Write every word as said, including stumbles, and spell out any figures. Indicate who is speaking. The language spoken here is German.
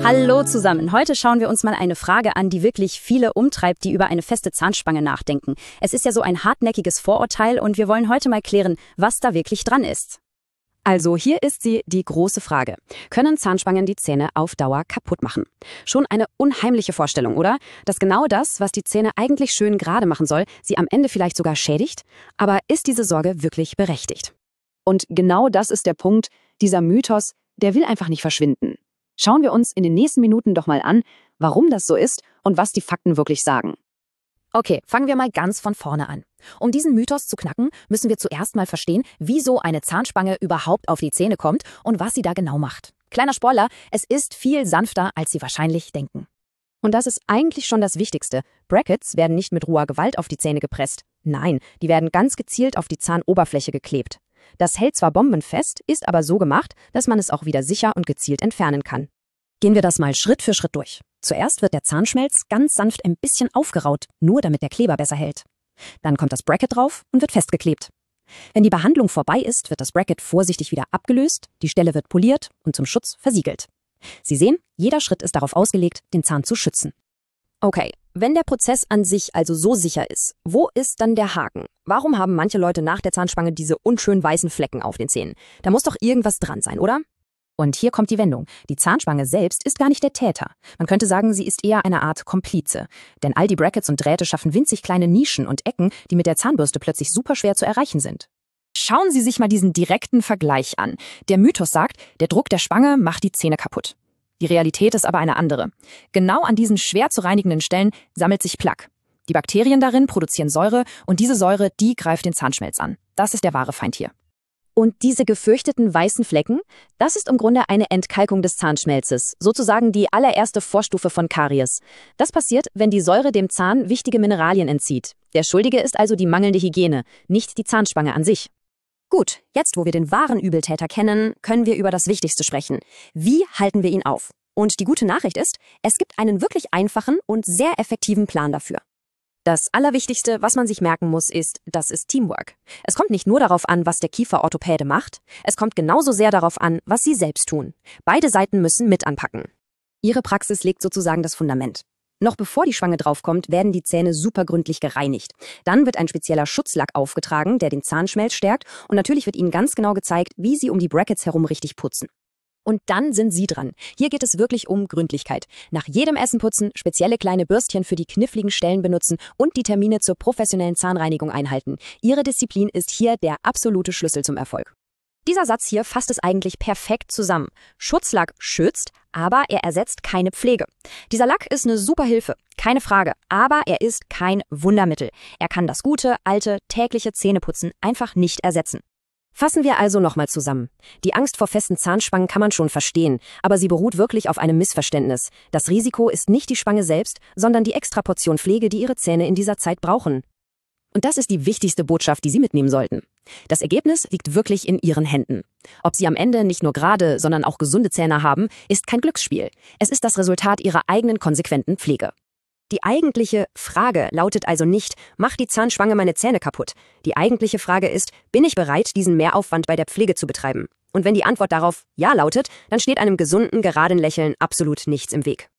Speaker 1: Hallo zusammen. Heute schauen wir uns mal eine Frage an, die wirklich viele umtreibt, die über eine feste Zahnspange nachdenken. Es ist ja so ein hartnäckiges Vorurteil und wir wollen heute mal klären, was da wirklich dran ist.
Speaker 2: Also hier ist sie, die große Frage. Können Zahnspangen die Zähne auf Dauer kaputt machen? Schon eine unheimliche Vorstellung, oder? Dass genau das, was die Zähne eigentlich schön gerade machen soll, sie am Ende vielleicht sogar schädigt? Aber ist diese Sorge wirklich berechtigt? Und genau das ist der Punkt, dieser Mythos, der will einfach nicht verschwinden. Schauen wir uns in den nächsten Minuten doch mal an, warum das so ist und was die Fakten wirklich sagen.
Speaker 3: Okay, fangen wir mal ganz von vorne an. Um diesen Mythos zu knacken, müssen wir zuerst mal verstehen, wieso eine Zahnspange überhaupt auf die Zähne kommt und was sie da genau macht. Kleiner Spoiler, es ist viel sanfter, als Sie wahrscheinlich denken.
Speaker 2: Und das ist eigentlich schon das Wichtigste. Brackets werden nicht mit roher Gewalt auf die Zähne gepresst. Nein, die werden ganz gezielt auf die Zahnoberfläche geklebt. Das hält zwar bombenfest, ist aber so gemacht, dass man es auch wieder sicher und gezielt entfernen kann. Gehen wir das mal Schritt für Schritt durch. Zuerst wird der Zahnschmelz ganz sanft ein bisschen aufgeraut, nur damit der Kleber besser hält. Dann kommt das Bracket drauf und wird festgeklebt. Wenn die Behandlung vorbei ist, wird das Bracket vorsichtig wieder abgelöst, die Stelle wird poliert und zum Schutz versiegelt. Sie sehen, jeder Schritt ist darauf ausgelegt, den Zahn zu schützen.
Speaker 1: Okay, wenn der Prozess an sich also so sicher ist, wo ist dann der Haken? Warum haben manche Leute nach der Zahnspange diese unschön weißen Flecken auf den Zähnen? Da muss doch irgendwas dran sein, oder?
Speaker 3: Und hier kommt die Wendung. Die Zahnspange selbst ist gar nicht der Täter. Man könnte sagen, sie ist eher eine Art Komplize. Denn all die Brackets und Drähte schaffen winzig kleine Nischen und Ecken, die mit der Zahnbürste plötzlich super schwer zu erreichen sind. Schauen Sie sich mal diesen direkten Vergleich an. Der Mythos sagt, der Druck der Spange macht die Zähne kaputt. Die Realität ist aber eine andere. Genau an diesen schwer zu reinigenden Stellen sammelt sich Plaque. Die Bakterien darin produzieren Säure und diese Säure, die greift den Zahnschmelz an. Das ist der wahre Feind hier.
Speaker 1: Und diese gefürchteten weißen Flecken, das ist im Grunde eine Entkalkung des Zahnschmelzes, sozusagen die allererste Vorstufe von Karies. Das passiert, wenn die Säure dem Zahn wichtige Mineralien entzieht. Der Schuldige ist also die mangelnde Hygiene, nicht die Zahnspange an sich. Gut, jetzt wo wir den wahren Übeltäter kennen, können wir über das Wichtigste sprechen. Wie halten wir ihn auf? Und die gute Nachricht ist, es gibt einen wirklich einfachen und sehr effektiven Plan dafür. Das Allerwichtigste, was man sich merken muss, ist, das ist Teamwork. Es kommt nicht nur darauf an, was der Kieferorthopäde macht, es kommt genauso sehr darauf an, was Sie selbst tun. Beide Seiten müssen mit anpacken. Ihre Praxis legt sozusagen das Fundament. Noch bevor die Schwange draufkommt, werden die Zähne super gründlich gereinigt. Dann wird ein spezieller Schutzlack aufgetragen, der den Zahnschmelz stärkt und natürlich wird Ihnen ganz genau gezeigt, wie Sie um die Brackets herum richtig putzen. Und dann sind Sie dran. Hier geht es wirklich um Gründlichkeit. Nach jedem Essen putzen, spezielle kleine Bürstchen für die kniffligen Stellen benutzen und die Termine zur professionellen Zahnreinigung einhalten. Ihre Disziplin ist hier der absolute Schlüssel zum Erfolg. Dieser Satz hier fasst es eigentlich perfekt zusammen. Schutzlack schützt, aber er ersetzt keine Pflege. Dieser Lack ist eine super Hilfe, keine Frage, aber er ist kein Wundermittel. Er kann das gute, alte, tägliche Zähneputzen einfach nicht ersetzen. Fassen wir also nochmal zusammen. Die Angst vor festen Zahnspangen kann man schon verstehen, aber sie beruht wirklich auf einem Missverständnis. Das Risiko ist nicht die Spange selbst, sondern die Extraportion Pflege, die Ihre Zähne in dieser Zeit brauchen. Und das ist die wichtigste Botschaft, die Sie mitnehmen sollten. Das Ergebnis liegt wirklich in Ihren Händen. Ob Sie am Ende nicht nur gerade, sondern auch gesunde Zähne haben, ist kein Glücksspiel. Es ist das Resultat Ihrer eigenen konsequenten Pflege. Die eigentliche Frage lautet also nicht, macht die Zahnspange meine Zähne kaputt? Die eigentliche Frage ist, bin ich bereit, diesen Mehraufwand bei der Pflege zu betreiben? Und wenn die Antwort darauf Ja lautet, dann steht einem gesunden, geraden Lächeln absolut nichts im Weg.